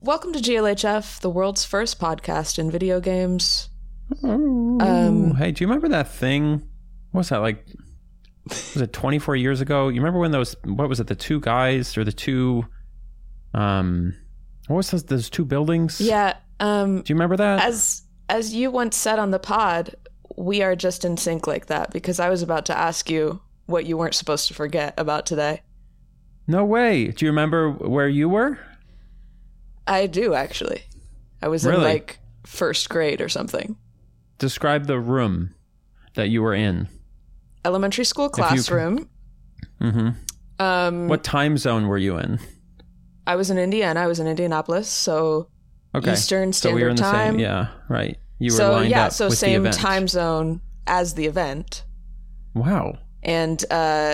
Welcome to GLHF, the world's first podcast in video games. Hey, do you remember that thing? What was that, like, was it 24 years ago? You remember when those, what was it, the two guys or the two, what was those two buildings? Yeah. Do you remember that? As you once said on the pod, we are just in sync like that, because I was about to ask you what you weren't supposed to forget about today. No way. Do you remember where you were? I do, actually. I was in, like, first grade or something. Describe the room that you were in. Elementary school classroom. What time zone were you in? I was in Indiana. I was in Indianapolis, so Eastern Standard we were in the Time. Same, yeah, right. You were lined up with same the event. time zone as the event. Wow. And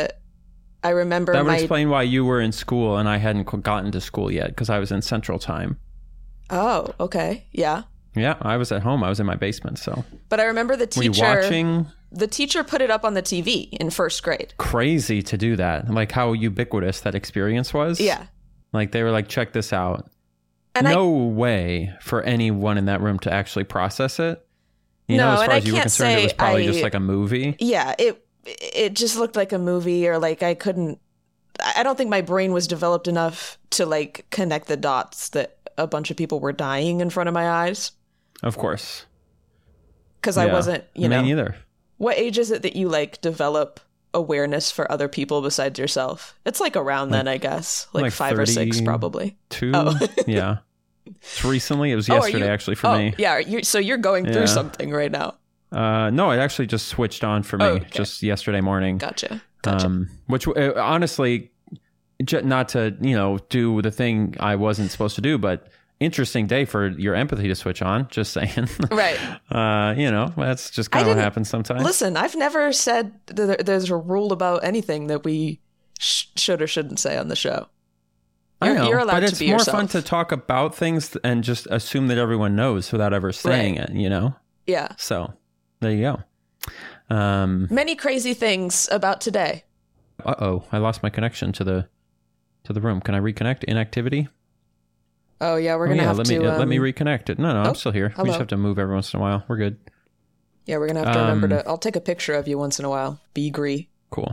I remember that would explain why you were in school and I hadn't gotten to school yet, because I was in Central Time. Oh, okay. Yeah. Yeah, I was at home. I was in my basement, so. But I remember the teacher... Were you watching? The teacher put it up on the TV in first grade. Crazy to do that. Like how ubiquitous that experience was. Yeah. Like they were like, check this out. And no way for anyone in that room to actually process it. You know, as far as you were concerned, it was probably just like a movie. Yeah, it just looked like a movie, or like I don't think my brain was developed enough to like connect the dots that a bunch of people were dying in front of my eyes. Of course. Because I wasn't, Me neither. What age is it that you like develop awareness for other people besides yourself? It's like around then, I guess. Like 5 or 6 probably. 2? Oh. Yeah. It's recently. It was yesterday actually for me. Yeah, so you're going through something right now. No, it actually just switched on for me just yesterday morning. Gotcha. Which honestly, not to, do the thing I wasn't supposed to do, but interesting day for your empathy to switch on, just saying. Right. That's just kind of what happens sometimes. Listen, I've never said there's a rule about anything that we should or shouldn't say on the show. You're allowed to be yourself. But it's more fun to talk about things and just assume that everyone knows without ever saying it, Yeah. So, there you go. Many crazy things about today. Uh-oh, I lost my connection to the room. Can I reconnect? Inactivity? Oh, yeah, we're going to have to... let me reconnect it. No, I'm still here. Hello. We just have to move every once in a while. We're good. Yeah, we're going to have to remember to... I'll take a picture of you once in a while. Beegree. Cool.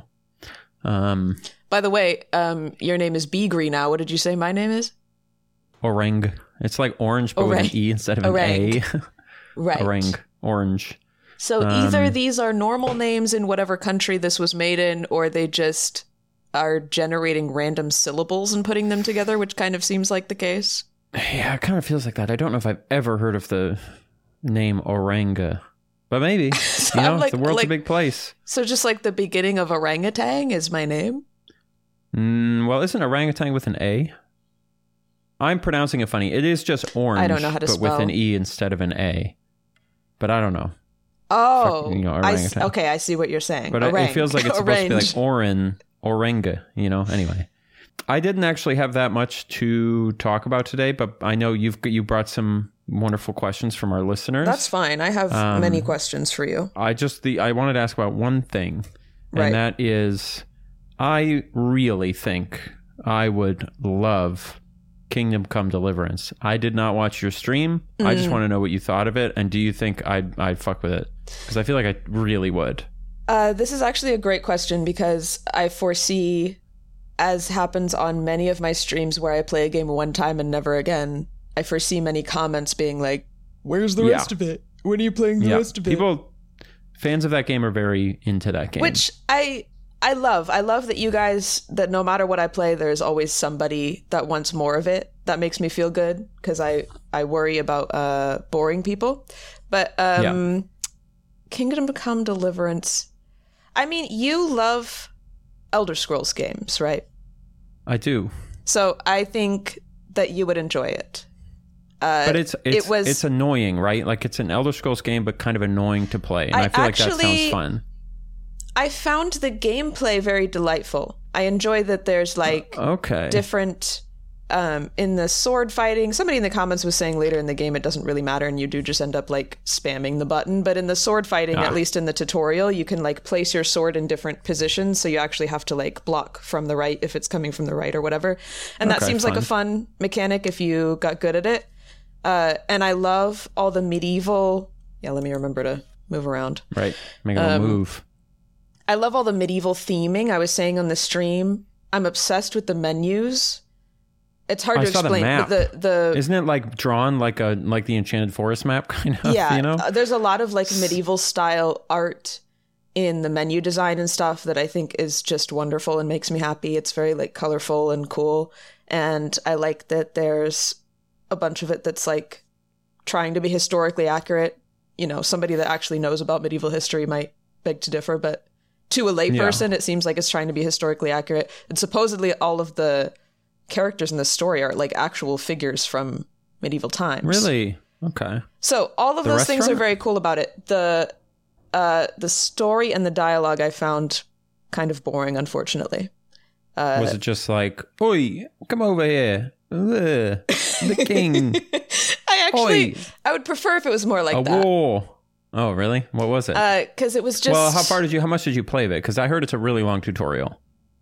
By the way, your name is Beegree now. What did you say my name is? Orang. It's like orange, but with an E instead of an A. Right. Orang. Orange. So either these are normal names in whatever country this was made in, or they just are generating random syllables and putting them together, which kind of seems like the case. Yeah, it kind of feels like that. I don't know if I've ever heard of the name Oranga, but maybe. The world's a big place. So just like the beginning of orangutan is my name? Well, isn't orangutan with an A? I'm pronouncing it funny. It is just orange, I don't know how to but spell. with an E instead of an A. But I don't know. Oh, orangutan. I see what you're saying. But it feels like it's supposed to be like Oranga, anyway. I didn't actually have that much to talk about today, but I know you brought some wonderful questions from our listeners. That's fine. I have many questions for you. I wanted to ask about one thing, and that is, I really think I would love Kingdom Come Deliverance. I did not watch your stream. I just want to know what you thought of it, and do you think I'd fuck with it? Because I feel like I really would. This is actually a great question, because I foresee, as happens on many of my streams where I play a game one time and never again, I foresee many comments being like, where's the rest of it? When are you playing the rest of it? Fans of that game are very into that game. Which I love. I love that you guys, that no matter what I play, there's always somebody that wants more of it. That makes me feel good, because I worry about boring people. But Kingdom Come Deliverance... I mean, you love Elder Scrolls games, right? I do. So I think that you would enjoy it. But it's annoying, right? Like, it's an Elder Scrolls game, but kind of annoying to play. And I feel like that sounds fun. I found the gameplay very delightful. I enjoy that there's like different in the sword fighting, somebody in the comments was saying later in the game it doesn't really matter and you do just end up like spamming the button. But in the sword fighting, at least in the tutorial, you can like place your sword in different positions. So you actually have to like block from the right if it's coming from the right or whatever. And that seems like a fun mechanic if you got good at it. And I love all the medieval... Yeah, let me remember to move around. Right. Make a move. I love all the medieval theming. I was saying on the stream, I'm obsessed with the menus. It's hard to explain. The Isn't it like drawn like the Enchanted Forest map kind of? Yeah, you know? There's a lot of like medieval style art in the menu design and stuff that I think is just wonderful and makes me happy. It's very like colorful and cool, and I like that there's a bunch of it that's like trying to be historically accurate. You know, somebody that actually knows about medieval history might beg to differ, but to a layperson, it seems like it's trying to be historically accurate. And supposedly all of the characters in the story are like actual figures from medieval times. Really? Okay. So all of those things are very cool about it. The story and the dialogue I found kind of boring, unfortunately. Was it just like, oi, come over here. Ugh, the king. I would prefer if it was more like that. War. Oh, really? What was it? Because it was just... Well, how much did you play of it? Because I heard it's a really long tutorial.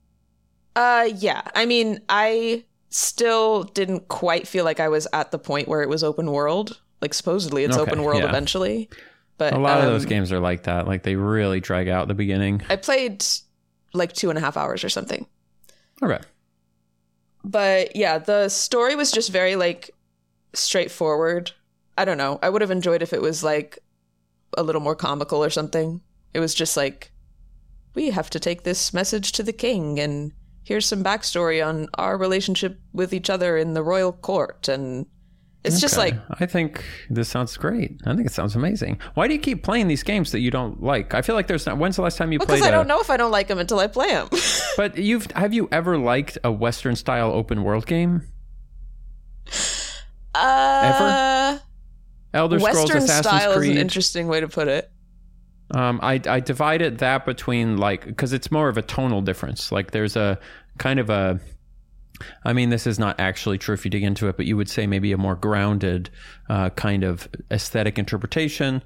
Yeah. I mean, I still didn't quite feel like I was at the point where it was open world. Like, supposedly it's open world eventually. But a lot of those games are like that. Like, they really drag out the beginning. I played like 2.5 hours or something. Okay. But yeah, the story was just very like straightforward. I don't know. I would have enjoyed if it was like a little more comical or something. It was just like, we have to take this message to the king, and here's some backstory on our relationship with each other in the royal court. And it's just like... I think this sounds great. I think it sounds amazing. Why do you keep playing these games that you don't like? I feel like there's not... When's the last time you played... Because I don't know if I don't like them until I play them. But have you ever liked a Western-style open-world game? Ever? Elder Scrolls, Western Assassin's style Creed. is an interesting way to put it. I divided that between like, because it's more of a tonal difference. Like there's a kind of a, I mean, this is not actually true if you dig into it, but you would say maybe a more grounded kind of aesthetic interpretation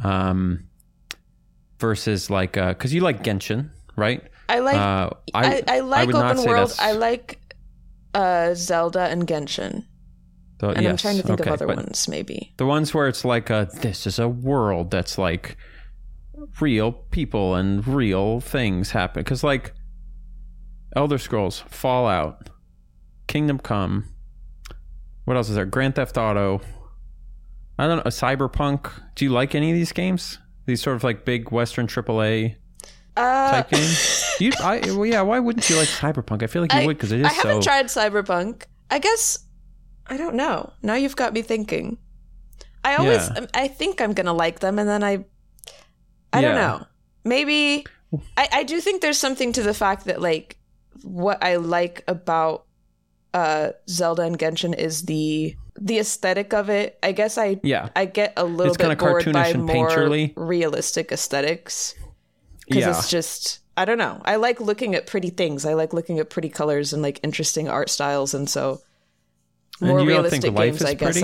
versus like, because you like Genshin, right? I like I like open world. I like Zelda and Genshin. And I'm trying to think of other ones, maybe. The ones where it's like, this is a world that's like real people and real things happen. Because like Elder Scrolls, Fallout, Kingdom Come, what else is there? Grand Theft Auto. I don't know, Cyberpunk. Do you like any of these games? These sort of like big Western AAA type games? Why wouldn't you like Cyberpunk? I feel like you would, because it is so... I haven't tried Cyberpunk. I guess... I don't know. Now you've got me thinking. I think I'm going to like them, and then I don't know. Maybe... I do think there's something to the fact that, like, what I like about Zelda and Genshin is the aesthetic of it. I guess I get a little bit bored by more painterly, realistic aesthetics. Because it's just... I don't know. I like looking at pretty things. I like looking at pretty colors and, like, interesting art styles, and so... more realistic games, I guess.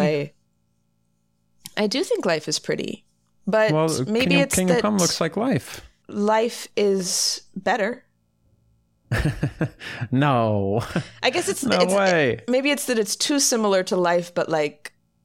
I do think life is pretty, but maybe it's Kingdom Come looks like life. Life is better. No, I guess it's way. Maybe it's that it's too similar to life, but I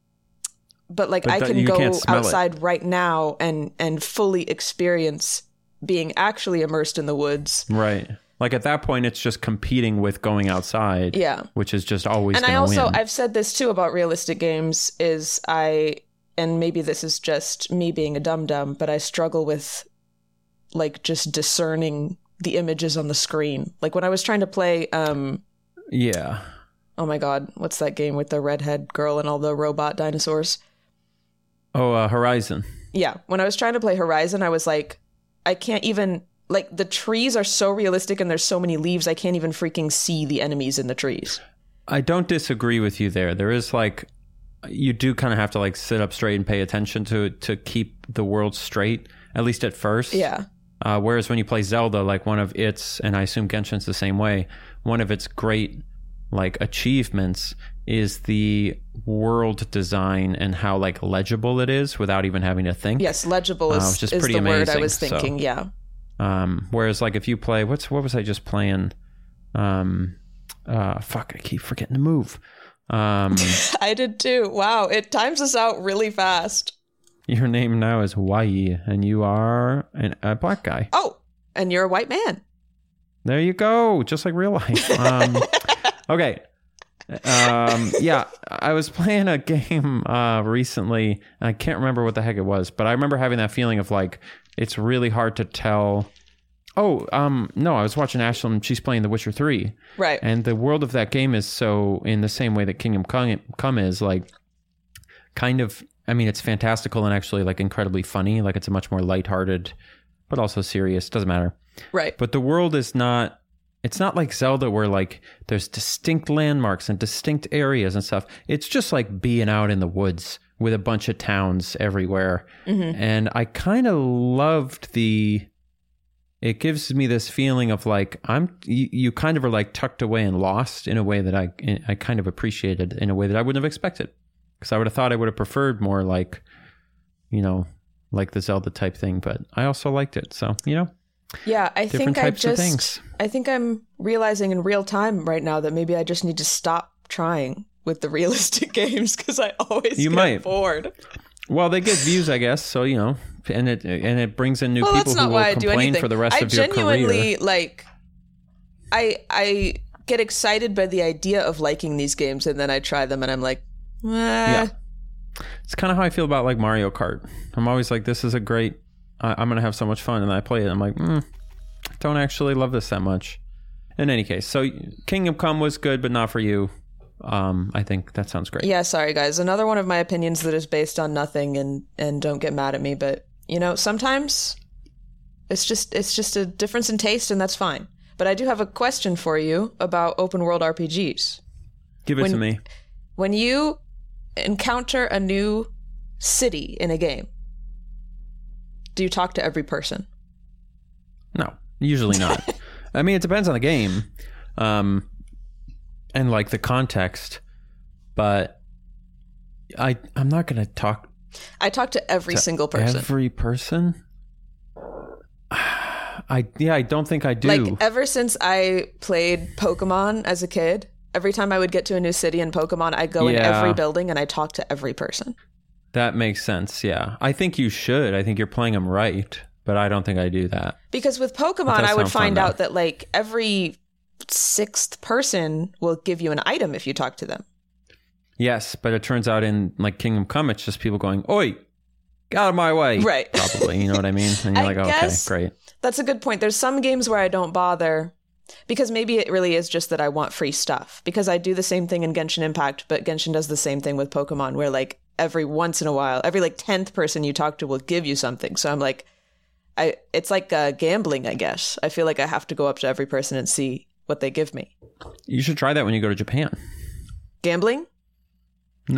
can go outside right now and fully experience being actually immersed in the woods. Right. Like at that point, it's just competing with going outside. Yeah. Which is just always going to win. I've said this too about realistic games and maybe this is just me being a dum-dum, but I struggle with like just discerning the images on the screen. Like when I was trying to play, yeah. Oh my God. What's that game with the redhead girl and all the robot dinosaurs? Oh, Horizon. Yeah. When I was trying to play Horizon, I was like, I can't even... Like, the trees are so realistic and there's so many leaves, I can't even freaking see the enemies in the trees. I don't disagree with you there. There is, like, you do kind of have to, like, sit up straight and pay attention to keep the world straight, at least at first. Yeah. Whereas when you play Zelda, like, one of its, and I assume Genshin's the same way, one of its great like achievements is the world design and how like legible it is without even having to think. Yes, legible is just is pretty the amazing. word I was thinking. So, yeah. Whereas like if you play, what was I just playing? Fuck, I keep forgetting to move. I did too. Wow, it times us out really fast. Your name now is Hawaii, and you are a black guy. Oh, and you're a white man. There you go, just like real life. Okay. Yeah, I was playing a game recently. I can't remember what the heck it was, but I remember having that feeling of like it's really hard to tell. Oh, no, I was watching Ashlyn. She's playing The Witcher 3. Right. And the world of that game is so in the same way that Kingdom Come is like kind of, I mean, it's fantastical and actually like incredibly funny. Like it's a much more lighthearted, but also serious. Doesn't matter. Right. But the world is not, it's not like Zelda where like there's distinct landmarks and distinct areas and stuff. It's just like being out in the woods with a bunch of towns everywhere. Mm-hmm. And I kind of loved it gives me this feeling of like you kind of are like tucked away and lost in a way that I kind of appreciated in a way that I wouldn't have expected, because I would have thought I would have preferred more like, you know, like the Zelda type thing, but I also liked it. So, you know, yeah, I think I'm realizing in real time right now that maybe I just need to stop trying with the realistic games because I always get bored. Well, they get views, I guess. So, you know, and it brings in new people who will complain for the rest of your career. I genuinely like. I get excited by the idea of liking these games, and then I try them, and I'm like, yeah. It's kind of how I feel about like Mario Kart. I'm always like, this is a great. I'm gonna have so much fun, and then I play it. I'm like, don't actually love this that much. In any case, so Kingdom Come was good, but not for you. I think that sounds great. Yeah, sorry guys. Another one of my opinions that is based on nothing, and don't get mad at me, but you know, sometimes it's just a difference in taste, and that's fine. But I do have a question for you about open world RPGs. Give it to me. When you encounter a new city in a game, do you talk to every person? No, usually not. I mean, it depends on the game. And like the context, but I'm not going to talk. I talk to every single person. Every person? I don't think I do. Like ever since I played Pokemon as a kid, every time I would get to a new city in Pokemon, I'd go in every building and I talk to every person. That makes sense. Yeah. I think you should. I think you're playing them right, but I don't think I do that. Because with Pokemon, I would find out that like every sixth person will give you an item if you talk to them. Yes, but it turns out in like Kingdom Come, it's just people going, "Oi, get out of my way." Right. Probably, you know what I mean? And you're like, okay, great. That's a good point. There's some games where I don't bother because maybe it really is just that I want free stuff, because I do the same thing in Genshin Impact, but Genshin does the same thing with Pokemon where like every once in a while, every like 10th person you talk to will give you something. So I'm like, it's like gambling, I guess. I feel like I have to go up to every person and see what they give me. You should try that when you go to Japan. Gambling? No,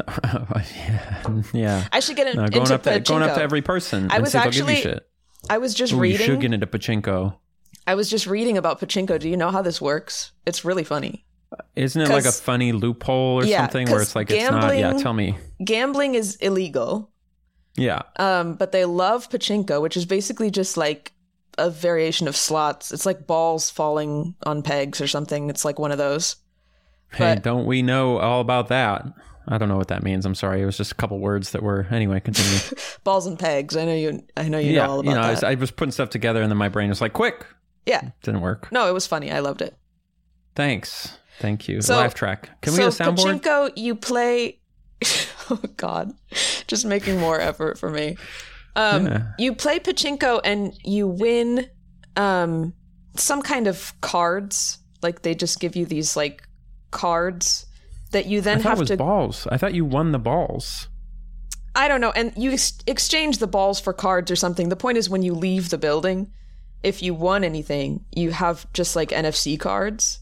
yeah. I should get into Pachinko. Going up to every person. I was see if they'll give you shit. I was just reading. You should get into Pachinko. I was just reading about Pachinko. Do you know how this works? It's really funny. Isn't it like a funny loophole or something where it's like gambling, it's not? Yeah, tell me. Gambling is illegal. Yeah. But they love Pachinko, which is basically just like a variation of slots. It's like balls falling on pegs or something. It's like one of those. Hey, don't we know all about that? I don't know what that means. I'm sorry. It was just a couple words that were... Anyway, continue. Balls and pegs. I know you know all about that. I was putting stuff together and then my brain was like, quick. Yeah. It didn't work. No, it was funny. I loved it. Thank you. So, Laugh track. Can we get a soundboard? Pachinko, you play... Oh, God. Just making more effort for me. You play Pachinko and you win some kind of cards. Like they just give you these like cards that you then have to... balls. I thought you won the balls. I don't know. And you exchange the balls for cards or something. The point is when you leave the building, if you won anything, you have just like NFC cards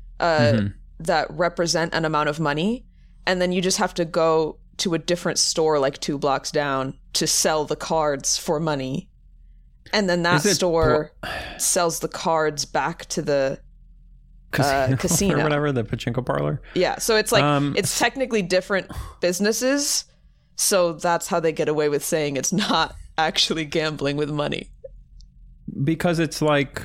that represent an amount of money. And then you just have to go to a different store like 2 blocks down to sell the cards for money. And then that store sells the cards back to the casino or whatever, the pachinko parlor. Yeah, so it's like it's technically different businesses, so that's how they get away with saying it's not actually gambling with money. Because it's like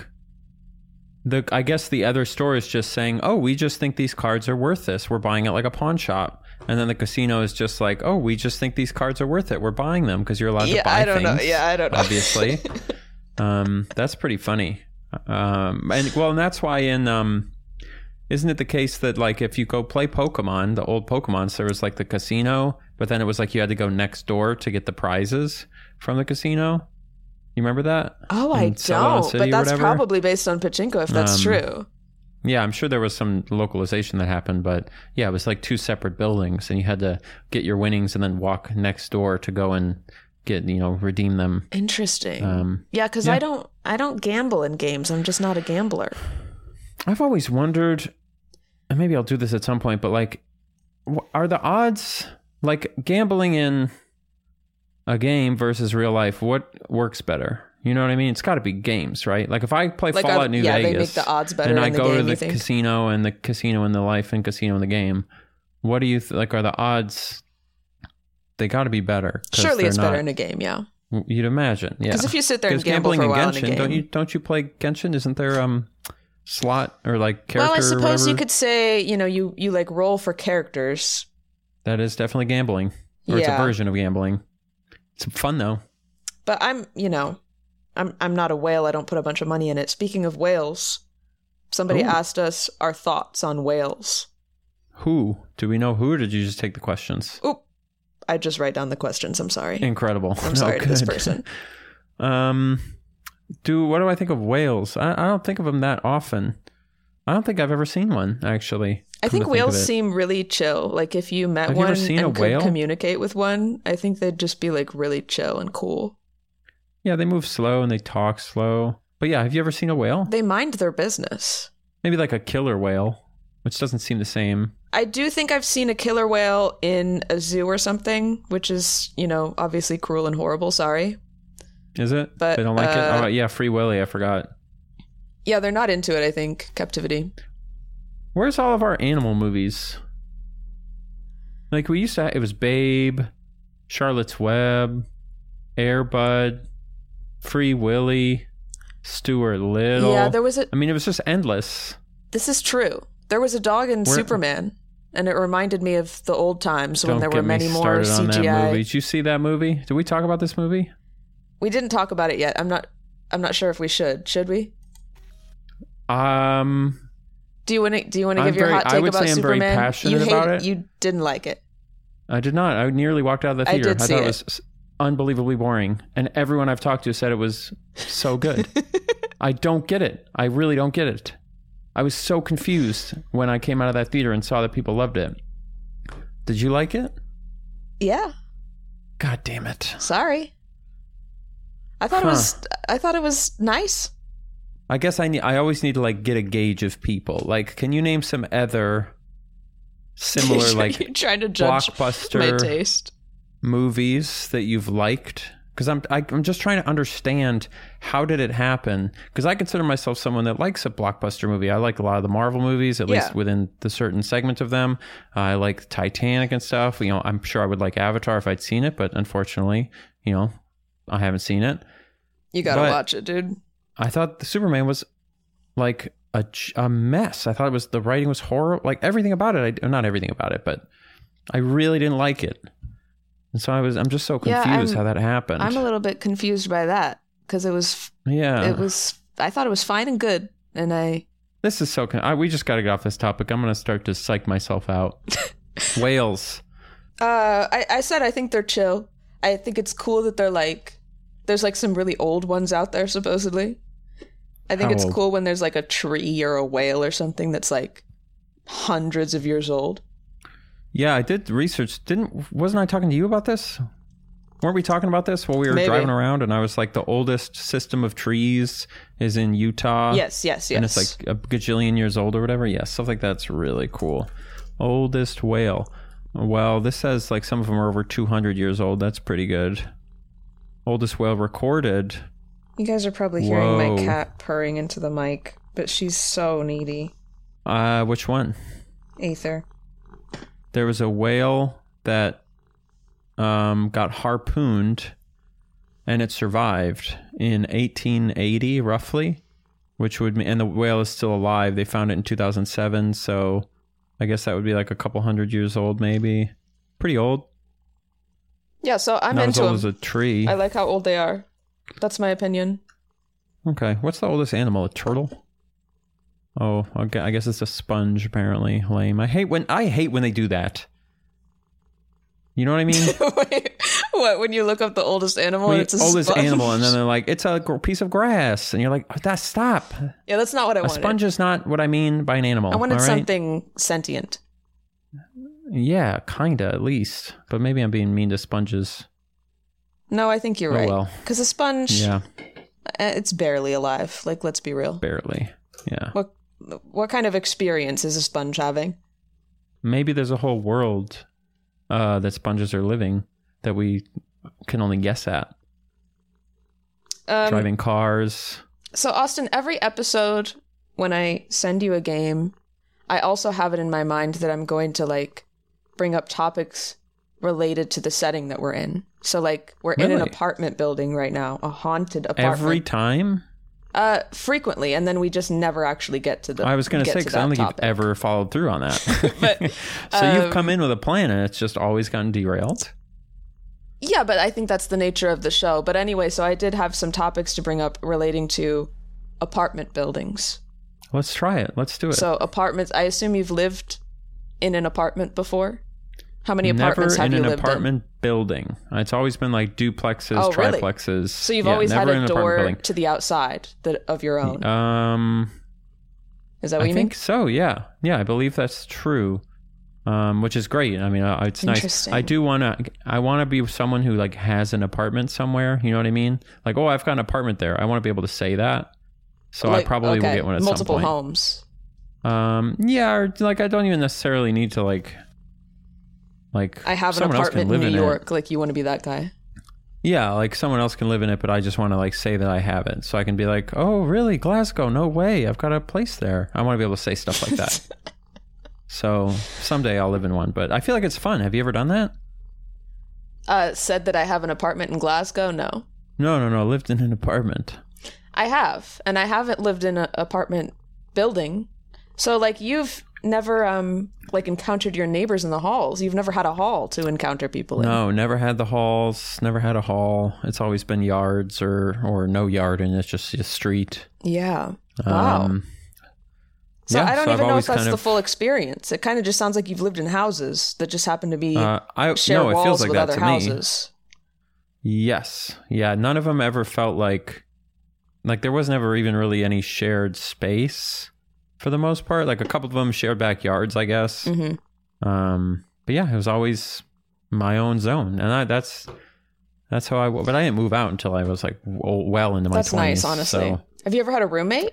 I guess the other store is just saying, oh, we just think these cards are worth this. We're buying it like a pawn shop. And then the casino is just like, oh, we just think these cards are worth it. We're buying them because you're allowed to buy things. I don't know. Obviously. That's pretty funny. And that's why isn't it the case that like if you go play Pokemon, the old Pokemon, there was like the casino, but then it was like you had to go next door to get the prizes from the casino. You remember that? Oh, I don't. But that's probably based on pachinko if that's true. Yeah, I'm sure there was some localization that happened, but yeah, it was like two separate buildings, and you had to get your winnings and then walk next door to go and get, redeem them. Interesting. Yeah, because I don't gamble in games. I'm just not a gambler. I've always wondered, and maybe I'll do this at some point, but like, are the odds like gambling in a game versus real life? What works better? You know what I mean? It's got to be games, right? Like if I play like Fallout New Vegas, they make the odds better and I in the go game, to the casino and the casino in the life and casino in the game, what do you like? Are the odds? They got to be better. Surely it's better in a game, yeah. You'd imagine, yeah. Because if you sit there and gamble for a while Genshin, in a game, don't you play Genshin? Isn't there slot or like character? Well, I suppose you could say you like roll for characters. That is definitely gambling, or it's a version of gambling. It's fun though. But I'm not a whale. I don't put a bunch of money in it. Speaking of whales, somebody asked us our thoughts on whales. Who? Do we know who, or did you just take the questions? Oop. I just write down the questions. I'm sorry. Incredible. I'm sorry to this person. What do I think of whales? I don't think of them that often. I don't think I've ever seen one, actually. I think whales seem really chill. Like if you met one and could communicate with one, I think they'd just be like really chill and cool. Yeah, they move slow and they talk slow. But yeah, have you ever seen a whale? They mind their business. Maybe like a killer whale, which doesn't seem the same. I do think I've seen a killer whale in a zoo or something, which is, obviously cruel and horrible. Sorry. Is it? But they don't like it? Oh, yeah, Free Willy. I forgot. Yeah, they're not into it, I think. Captivity. Where's all of our animal movies? Like we used to, it was Babe, Charlotte's Web, Air Bud, Free Willy, Stuart Little. Yeah, there was it was just endless. This is true. There was a dog in Superman, and it reminded me of the old times when there were many more CGI. On that movie. Did you see that movie? Did we talk about this movie? We didn't talk about it yet. I'm not sure if we should. Should we? Do you want to give your hot take about Superman? I'm very passionate about it. You didn't like it. I did not. I nearly walked out of the theater. I thought it was unbelievably boring, and everyone I've talked to said it was so good. I don't get it. I really don't get it. I was so confused when I came out of that theater and saw that people loved it. Did you like it? Yeah. God damn it. Sorry. I thought it was nice. I guess I always need to like get a gauge of people. Like, can you name some other similar like you're trying to judge blockbuster my taste movies that you've liked? Because I'm just trying to understand how did it happen? Because I consider myself someone that likes a blockbuster movie. I like a lot of the Marvel movies, at least within the certain segment of them. I like Titanic and stuff. I'm sure I would like Avatar if I'd seen it, but unfortunately, I haven't seen it. You gotta watch it, dude. I thought the Superman was like a mess. I thought the writing was horrible. Like everything about it. Not everything about it, but I really didn't like it. And so I'm just so confused how that happened. I'm a little bit confused by that because I thought it was fine and good. And this is so, we just got to get off this topic. I'm going to start to psych myself out. Whales. I said, I think they're chill. I think it's cool that there's like some really old ones out there, supposedly. I think it's cool when there's like a tree or a whale or something that's like hundreds of years old. Yeah, I did research. Wasn't I talking to you about this? Weren't we talking about this while we were driving around? And I was like, the oldest system of trees is in Utah. Yes. And it's like a gajillion years old or whatever. Yeah, stuff like that's really cool. Oldest whale. Well, this says like some of them are over 200 years old. That's pretty good. Oldest whale recorded. You guys are probably hearing my cat purring into the mic, but she's so needy. Which one? Aether. There was a whale that got harpooned, and it survived in 1880, roughly, which would mean, and the whale is still alive. They found it in 2007, so I guess that would be like a couple hundred years old, maybe. Pretty old. Yeah, so I'm Not into as old them. as a tree. I like how old they are. That's my opinion. Okay, what's the oldest animal? A turtle? Oh, okay. I guess it's a sponge. Apparently, lame. I hate when they do that. You know what I mean? Wait, what? When you look up the oldest animal, and it's a oldest sponge? animal, and then they're like, it's a piece of grass, and you're like, oh, stop. Yeah, that's not what I A wanted. sponge is not what I mean by an animal. I wanted all right? something sentient. Yeah, kinda at least, but maybe I'm being mean to sponges. No, I think you're Oh, right. well. Because a sponge, Yeah, it's barely alive. Like, let's be real. barely. Yeah, What kind of experience is a sponge having? maybe there's a whole world that sponges are living that we can only guess at. Driving cars. So, Austin, every episode when I send you a game, I also have it in my mind that I'm going to, like, bring up topics related to the setting that we're in. So, like, we're in an Really? apartment building right now, a haunted apartment. Every time? Frequently, and then we just never actually get to the. I was going to say, because I don't think topic. you've ever followed through on that. But, so you've come in with a plan and it's just always gotten derailed? Yeah, but I think that's the nature of the show. But anyway, so I did have some topics to bring up relating to apartment buildings. Let's try it. Let's do it. So apartments, I assume you've lived in an apartment before? How many apartments Never have in you an lived apartment building. It's always been like duplexes, Oh, really? triplexes. So you've Yeah, always had never in a an apartment door building. to the outside of your own. Is that what I you mean? think so. Yeah, I believe that's true. Which is great. I mean, it's nice. Interesting. I want to be someone who like has an apartment somewhere. You know what I mean? Like, oh, I've got an apartment there. I want to be able to say that. So I probably will get one at multiple some point. homes. Yeah, or like I don't even necessarily need to like. I have an someone else can apartment in live New in it. York. Like, you want to be that guy? Yeah, like someone else can live in it, but I just want to like say that I have it. So I can be like, oh, really? Glasgow? No way. I've got a place there. I want to be able to say stuff like that. So someday I'll live in one, but I feel like it's fun. Have you ever done that? Said that I have an apartment in Glasgow? No. No. Lived in an apartment. I have. And I haven't lived in an apartment building. So, like, you've never, like, encountered your neighbors in the halls. You've never had a hall to encounter people in. No, never had the halls. Never had a hall. It's always been yards or no yard, and it's just a street. Yeah. Wow. So I don't I've even know if always that's kind the of- full experience. It kind of just sounds like you've lived in houses that just happen to be No, share it walls feels like with that other to me. houses. Yes. Yeah, none of them ever felt like there was never even really any shared space for the most part. Like a couple of them shared backyards, I guess. Mm-hmm. But yeah, it was always my own zone. And that's how but I didn't move out until I was like well into my 20s. That's nice, honestly. So, Have you ever had a roommate?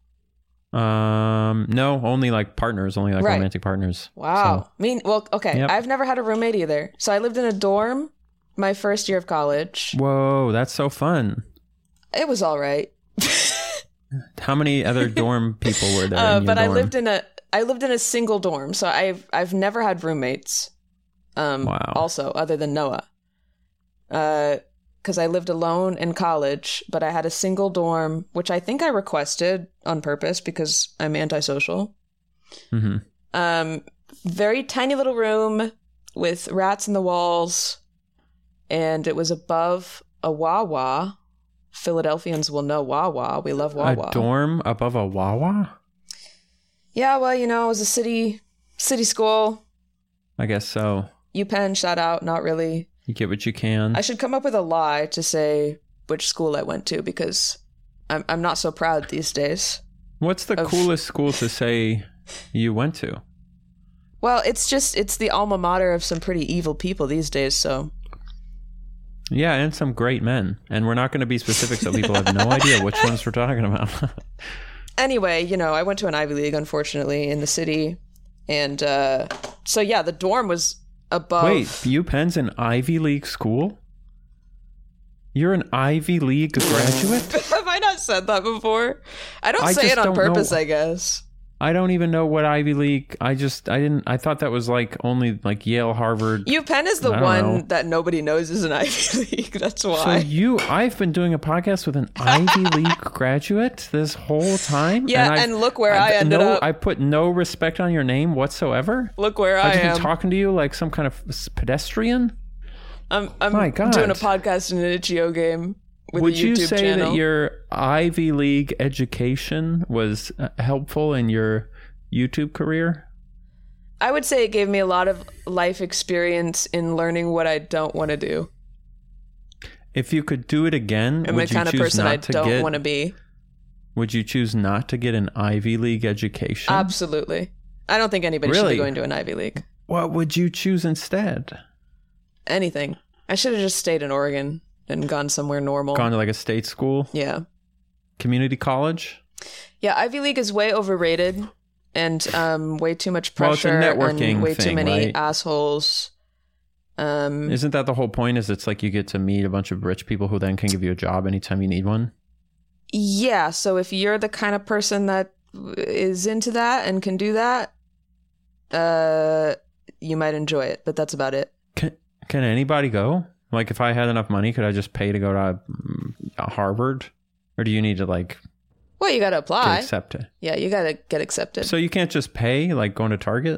no, only like partners, only like Right. romantic partners. Wow. So, Okay. Yep. I've never had a roommate either. So I lived in a dorm my first year of college. whoa, that's so fun. It was all right. How many other dorm people were there in your But dorm? I lived in a single dorm, so I've never had roommates. Wow. Also, other than Noah, because I lived alone in college, but I had a single dorm, which I think I requested on purpose because I'm antisocial. Mm-hmm. Very tiny little room with rats in the walls, and it was above a Wawa. Philadelphians will know Wawa. We love Wawa. A dorm above a Wawa? Yeah, well, it was a city school. I guess so. UPenn, shout out, not really. You get what you can. I should come up with a lie to say which school I went to because I'm not so proud these days. What's the coolest school to say you went to? Well, it's the alma mater of some pretty evil people these days, so. Yeah, and some great men. And we're not going to be specific so people have no idea which ones we're talking about. Anyway, I went to an Ivy League, unfortunately, in the city. And so, yeah, the dorm was above. Wait, UPenn's an Ivy League school? You're an Ivy League graduate? Have I not said that before? I don't I say just it on don't purpose, know. I guess. I don't even know what Ivy League. I thought that was like only like Yale, Harvard. UPenn is the one that nobody knows is an Ivy League. That's why. So I've been doing a podcast with an Ivy League graduate this whole time. Yeah, and look where I ended up. I put no respect on your name whatsoever. Look where I am. I've just been talking to you like some kind of pedestrian. I'm doing a podcast in an itch.io game. Would you say that your Ivy League education was helpful in your YouTube career? I would say it gave me a lot of life experience in learning what I don't want to do. If you could do it again, I'm the kind of person I don't want to be. Would you choose not to get an Ivy League education? Absolutely. I don't think anybody should be going to an Ivy League. What would you choose instead? Anything. I should have just stayed in Oregon. And gone somewhere normal. Gone to like a state school? Yeah. Community college? Yeah, Ivy League is way overrated and way too much pressure. Well, it's a networking and way thing, too many right? assholes. Isn't that the whole point? Is it's like you get to meet a bunch of rich people who then can give you a job anytime you need one? Yeah, so if you're the kind of person that is into that and can do that, you might enjoy it, but that's about it. Can anybody go? Like, if I had enough money, could I just pay to go to Harvard? Or do you need to, like... Well, you got to apply. Get accepted? Yeah, you got to get accepted. So you can't just pay, like, going to Target?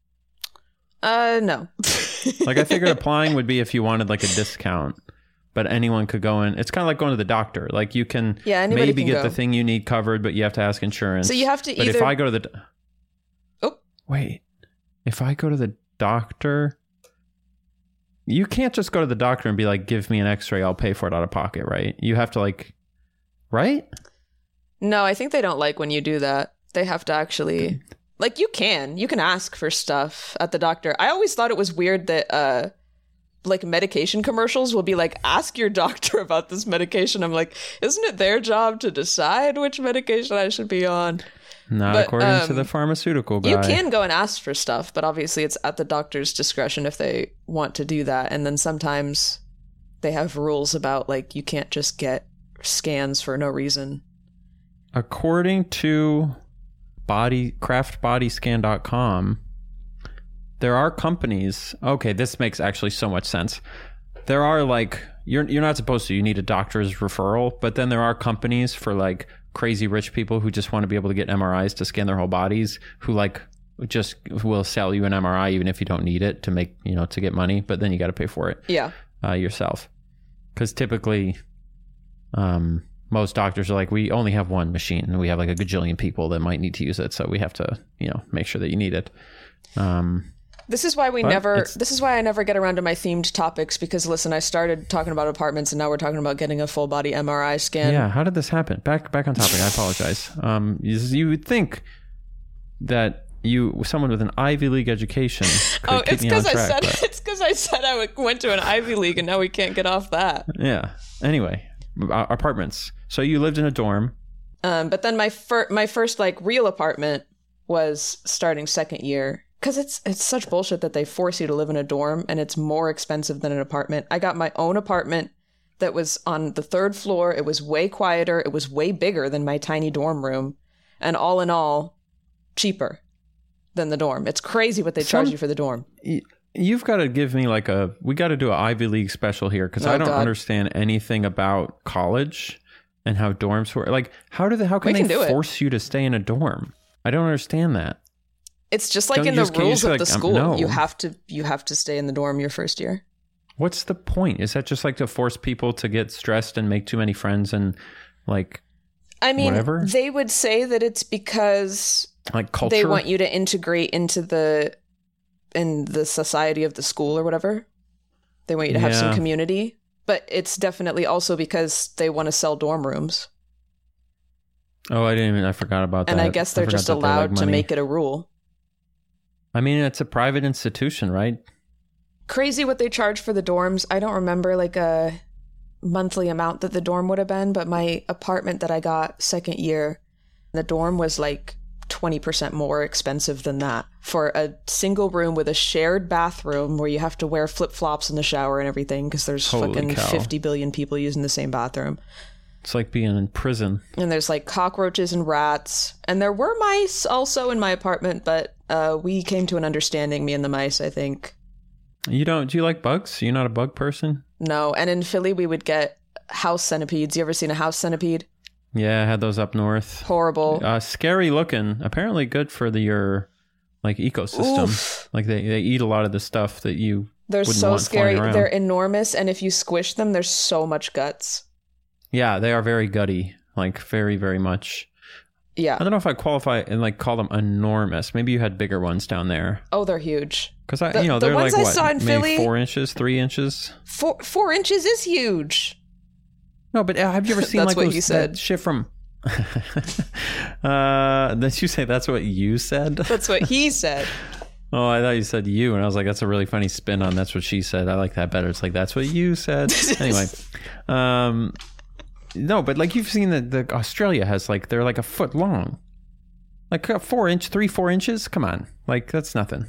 No. Like, I figured applying would be if you wanted, like, a discount. But anyone could go in. It's kind of like going to the doctor. Like, you can maybe get the thing you need covered, but you have to ask insurance. So you have to But if I go to the... Oh. Wait. If I go to the doctor... You can't just go to the doctor and be like, give me an x-ray, I'll pay for it out of pocket, right? You have to like, right? No, I think they don't like when you do that. They have to actually, like, you can ask for stuff at the doctor. I always thought it was weird that, like, medication commercials will be like, ask your doctor about this medication. I'm like, isn't it their job to decide which medication I should be on? Not according to the pharmaceutical guy. You can go and ask for stuff, but obviously it's at the doctor's discretion if they want to do that. And then sometimes they have rules about, like, you can't just get scans for no reason. According to craftbodyscan.com, there are companies... Okay, this makes actually so much sense. There are, like... You're not supposed to. You need a doctor's referral. But then there are companies for, like... crazy rich people who just want to be able to get MRIs to scan their whole bodies, who like just will sell you an MRI even if you don't need it to make, to get money, but then you got to pay for it yourself. Because typically most doctors are like, we only have one machine and we have like a gajillion people that might need to use it, so we have to make sure that you need it. This is why I never get around to my themed topics, because listen, I started talking about apartments and now we're talking about getting a full body MRI scan. Yeah, how did this happen? Back on topic. I apologize. You would think that someone with an Ivy League education could keep me on track. It's because I said I went to an Ivy League and now we can't get off that. Yeah. Anyway, apartments. So you lived in a dorm. But then my first like real apartment was starting second year. Because it's such bullshit that they force you to live in a dorm and it's more expensive than an apartment. I got my own apartment that was on the third floor. It was way quieter. It was way bigger than my tiny dorm room. And all in all, cheaper than the dorm. It's crazy what they charge you for the dorm. You've got to give me we got to do an Ivy League special here, because I don't understand anything about college and how dorms work. Like, how can they force you to stay in a dorm? I don't understand that. It's just like in the rules of the school. No. You have to stay in the dorm your first year. What's the point? Is that just like to force people to get stressed and make too many friends and like... I mean, whatever? They would say that it's because like culture? They want you to integrate into the society of the school or whatever. They want you to have some community. But it's definitely also because they want to sell dorm rooms. Oh, I forgot about that. And I guess they're just allowed to make it a rule. I mean, it's a private institution, right? Crazy what they charge for the dorms. I don't remember like a monthly amount that the dorm would have been, but my apartment that I got second year, the dorm was like 20% more expensive than that for a single room with a shared bathroom where you have to wear flip-flops in the shower and everything because there's fucking 50 billion people using the same bathroom. It's like being in prison. And there's like cockroaches and rats. And there were mice also in my apartment, but we came to an understanding, me and the mice, I think. Do you like bugs? You're not a bug person? No. And in Philly, we would get house centipedes. You ever seen a house centipede? Yeah, I had those up north. Horrible. Scary looking. Apparently good for your like ecosystem. Oof. Like they eat a lot of the stuff that you They're so scary. They're enormous. And if you squish them, there's so much guts. Yeah, they are very gutty, like very, very much. Yeah. I don't know if I qualify and like call them enormous. Maybe you had bigger ones down there. Oh, they're huge. Because they're like what? Maybe 4 inches, 3 inches. 4 inches is huge. No, but have you ever seen like that shit from? Did you say that's what you said? That's what he said. Oh, I thought you said you, and I was like, that's a really funny spin on that's what she said. I like that better. It's like, that's what you said. Anyway. No, but like you've seen the Australia has like, they're like a foot long. Like 4 inches? Come on. Like, that's nothing.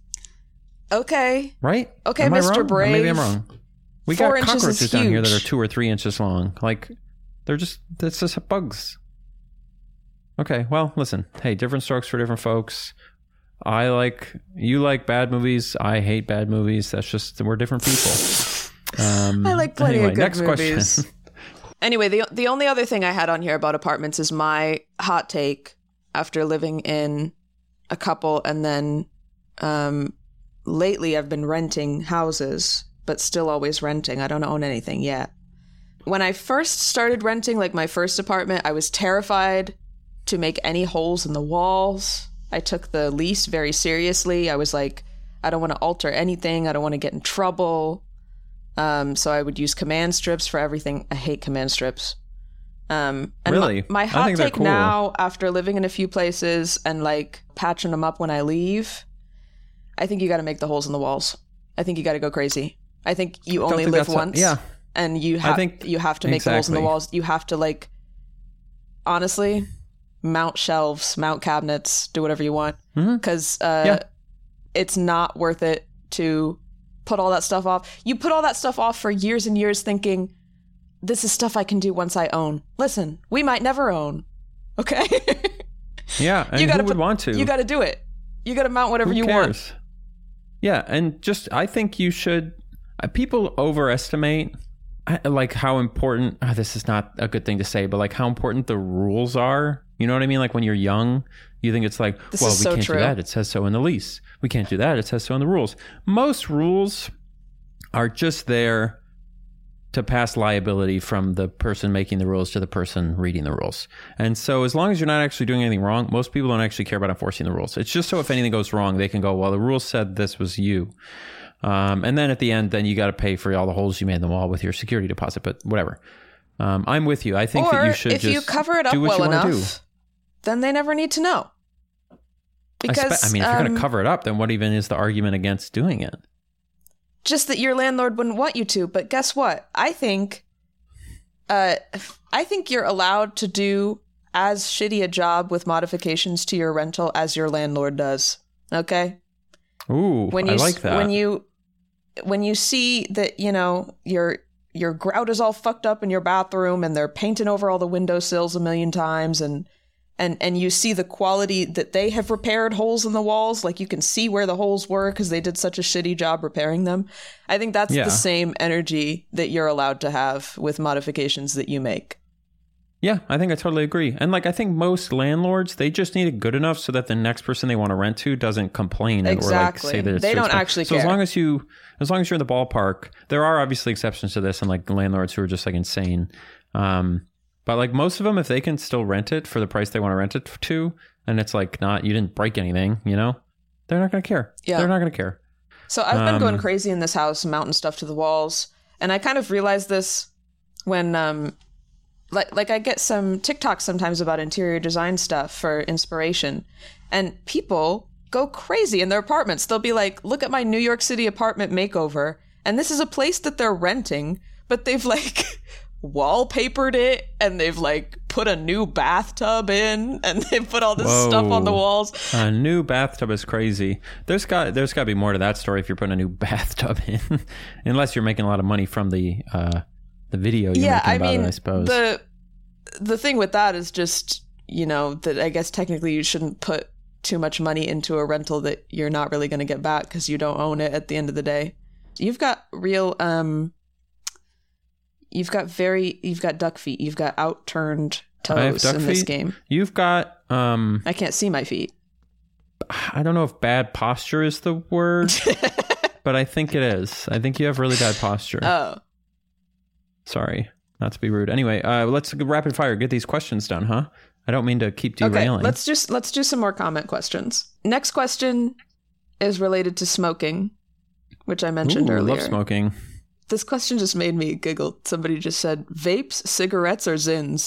Okay. Right? Okay, Am Mr. I wrong? Brave. Or maybe I'm wrong. We got cockroaches down here that are 2 or 3 inches long. Like, that's just bugs. Okay, well, listen. Hey, different strokes for different folks. You like bad movies. I hate bad movies. That's just, we're different people. I like plenty of good next movies. Question. Anyway, the only other thing I had on here about apartments is my hot take after living in a couple, and then lately I've been renting houses, but still always renting. I don't own anything yet. When I first started renting, like my first apartment, I was terrified to make any holes in the walls. I took the lease very seriously. I was like, I don't want to alter anything. I don't want to get in trouble. So I would use command strips for everything. I hate command strips. And really? My hot take cool. Now, after living in a few places and like patching them up when I leave, I think you got to make the holes in the walls. I think you got to go crazy. I think you only live once. Yeah. And you have to make the holes in the walls. You have to like, honestly, mount shelves, mount cabinets, do whatever you want. Because it's not worth it to put all that stuff off. You put all that stuff off for years and years thinking, this is stuff I can do once I own. Listen, we might never own. Okay? Yeah, and who would want to? You got to do it. You got to mount whatever you want. Yeah, and just, I think you should, people overestimate like how important, this is not a good thing to say, but like how important the rules are. You know what I mean? Like when you're young, you think it's like, we can't do that. It says so in the lease. We can't do that. It says so in the rules. Most rules are just there to pass liability from the person making the rules to the person reading the rules. And so as long as you're not actually doing anything wrong, most people don't actually care about enforcing the rules. It's just so if anything goes wrong, they can go, well, the rules said this was you. And then at the end, then you got to pay for all the holes you made in the wall with your security deposit, but whatever. I'm with you. I think that you should just do what you want to do. Or if you cover it up well enough, then they never need to know. Because, if you're going to cover it up, then what even is the argument against doing it? Just that your landlord wouldn't want you to. But guess what? I think you're allowed to do as shitty a job with modifications to your rental as your landlord does. Okay? Ooh, I like that. When you see that, you know, your grout is all fucked up in your bathroom and they're painting over all the windowsills a million times and you see the quality that they have repaired holes in the walls, like you can see where the holes were because they did such a shitty job repairing them. I think that's the same energy that you're allowed to have with modifications that you make. Yeah, I think I totally agree. And like, I think most landlords, they just need it good enough so that the next person they want to rent to doesn't complain or like say that it's they don't actually care. So as long as you're in the ballpark, there are obviously exceptions to this and like landlords who are just like insane. But like most of them, if they can still rent it for the price they want to rent it to, and it's like you didn't break anything, you know, they're not going to care. Yeah. They're not going to care. So I've been going crazy in this house, mounting stuff to the walls. And I kind of realized this when, like I get some TikToks sometimes about interior design stuff for inspiration. And people go crazy in their apartments. They'll be like, look at my New York City apartment makeover. And this is a place that they're renting, but they've like wallpapered it and they've like put a new bathtub in and they've put all this stuff on the walls. A new bathtub is crazy. There's got to be more to that story if you're putting a new bathtub in, unless you're making a lot of money from the video you're making about it, I suppose. the thing with that is just, that I guess technically you shouldn't put too much money into a rental that you're not really going to get back because you don't own it at the end of the day. You've got real, you've got duck feet. You've got outturned toes in this game. You've got, I can't see my feet. I don't know if bad posture is the word, but I think it is. I think you have really bad posture. Oh. Sorry, not to be rude. Anyway, let's rapid fire. Get these questions done, huh? I don't mean to keep derailing. Okay, let's do some more comment questions. Next question is related to smoking, which I mentioned earlier. I love smoking. This question just made me giggle. Somebody just said, vapes, cigarettes, or Zins?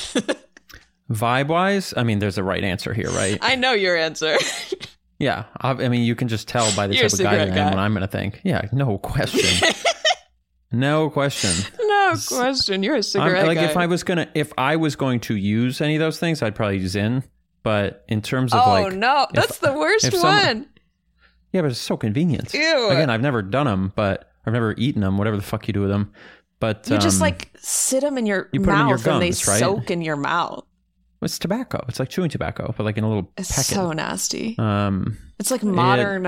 Vibe-wise, I mean, there's a right answer here, right? I know your answer. Yeah, I mean, you can just tell by the type of guy I am what I'm going to think. Yeah, no question. No question. No question. You're a cigarette guy. If I was going to use any of those things, I'd probably use Zyn. But in terms of no, that's the worst one. Yeah, but it's so convenient. Ew. Again, I've never done them, but I've never eaten them. Whatever the fuck you do with them, but you just sit them in your mouth and they soak in your mouth. It's tobacco. It's like chewing tobacco, but like in a little packet. It's so nasty. It's like modern.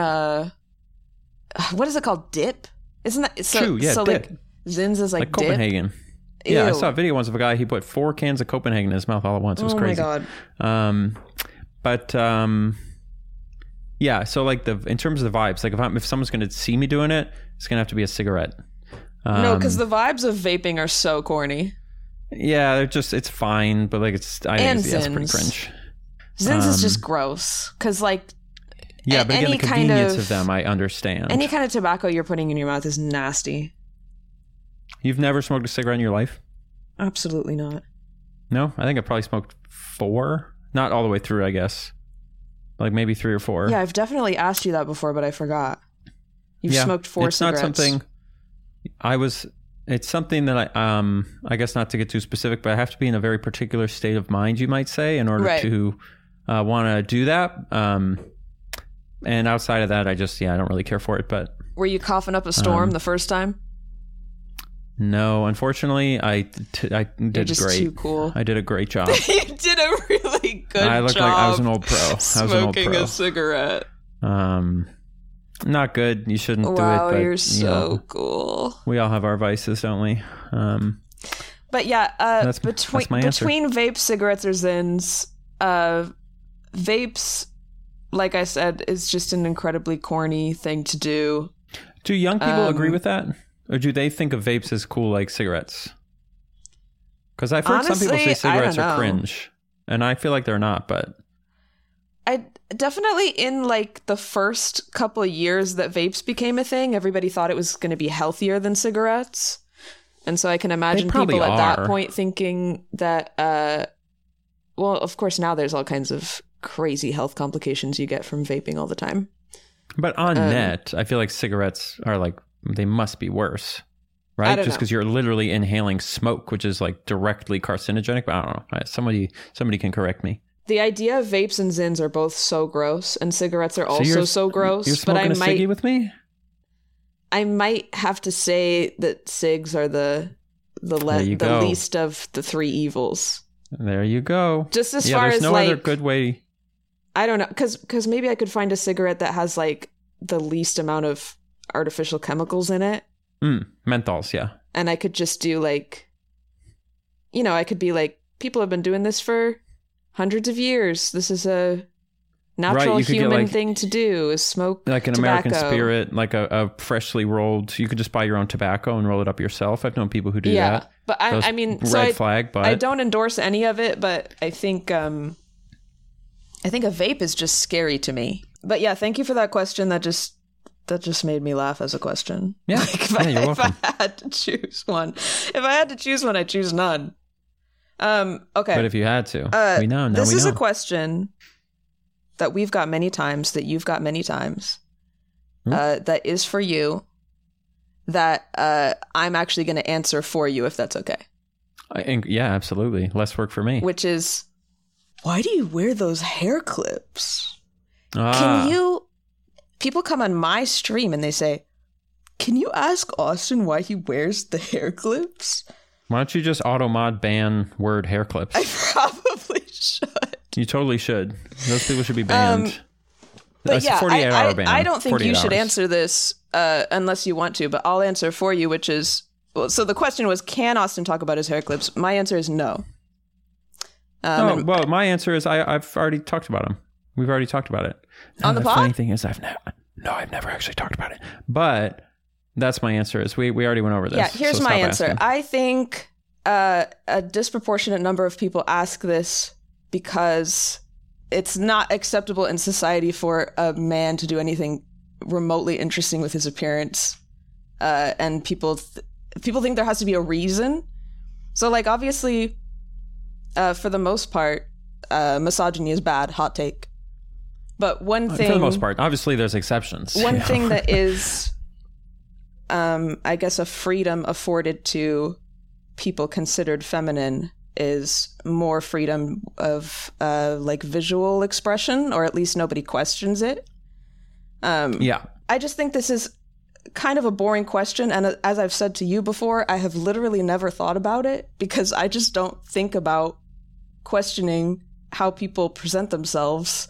What is it called? Dip? Isn't that true? Yeah, so dip. Like Zins is like Copenhagen. Dip? Yeah, Ew. I saw a video once of a guy. He put 4 cans of Copenhagen in his mouth all at once. It was crazy. Oh my god. Yeah. So like in terms of the vibes, like if someone's going to see me doing it, it's going to have to be a cigarette. No, because the vibes of vaping are so corny. Yeah, it's fine, but like I think that's pretty cringe. Zins is just gross because like. Yeah, but again, the convenience of them, I understand. Any kind of tobacco you're putting in your mouth is nasty. You've never smoked a cigarette in your life? Absolutely not. No? I think I probably smoked 4. Not all the way through, I guess. Like maybe 3 or 4. Yeah, I've definitely asked you that before, but I forgot. You've smoked 4 cigarettes. It's not something... It's something that I guess not to get too specific, but I have to be in a very particular state of mind, you might say, in order to want to do that. And outside of that, I don't really care for it. But were you coughing up a storm the first time? No, unfortunately, I did You're just great. Too cool. I did a great job. You did a really good job. I looked like I was an old pro. Smoking a cigarette. Not good. You shouldn't do it. Wow, but, you're so cool. We all have our vices, don't we? But yeah, that's my answer. Between vapes, cigarettes, or Zins, vapes, like I said, is just an incredibly corny thing to do. Do young people agree with that? Or do they think of vapes as cool like cigarettes? Because I've heard some people say cigarettes are cringe. And I feel like they're not, but... I definitely, in like the first couple of years that vapes became a thing, everybody thought it was going to be healthier than cigarettes. And so I can imagine people at that point thinking that... well, of course, now there's all kinds of crazy health complications you get from vaping all the time. But on net, I feel like cigarettes are like, they must be worse, right? Just because you're literally inhaling smoke, which is like directly carcinogenic. But I don't know. Somebody can correct me. The idea of vapes and Zins are both so gross, and cigarettes are also so gross. You're smoking a ciggy with me? I might have to say that cigs are the least of the 3 evils. There you go. Just as far as there's no other good way. I don't know, because maybe I could find a cigarette that has like the least amount of artificial chemicals in it. Menthols, yeah. And I could just do like, I could be like, people have been doing this for hundreds of years. This is a natural human thing to do, is smoke like an tobacco. American Spirit, like a freshly rolled. You could just buy your own tobacco and roll it up yourself. I've known people who do that. But I mean, red flag. But I don't endorse any of it. But I think a vape is just scary to me. But yeah, thank you for that question. That just made me laugh as a question. Yeah, you're welcome. If I had to choose one, I'd choose none. Okay. But if you had to, we know. This is a question that we've got many times, that you've got many times, that is for you, that I'm actually going to answer for you, if that's okay. Yeah, absolutely. Less work for me. Which is, why do you wear those hair clips? People come on my stream and they say, can you ask Austin why he wears the hair clips? Why don't you just auto mod ban word hair clips? I probably should. You totally should. Those people should be banned. But yeah, 48-hour ban. I don't think you should hours. answer this unless you want to, but I'll answer for you, which is, well, so the question was, can Austin talk about his hair clips? My answer is no. Well, my answer is I've already talked about them. We've already talked about it. On the pod? Funny thing is, I've never actually talked about it. But that's my answer. Is we already went over this. Yeah, here's so my stop answer. asking. I think a disproportionate number of people ask this because it's not acceptable in society for a man to do anything remotely interesting with his appearance, and people think there has to be a reason. So, like, obviously, for the most part, misogyny is bad. Hot take. But one thing, for the most part, obviously, there's exceptions. One thing that is, I guess, a freedom afforded to people considered feminine is more freedom of like visual expression, or at least nobody questions it. Yeah. I just think this is kind of a boring question, and as I've said to you before, I have literally never thought about it because I just don't think about questioning how people present themselves.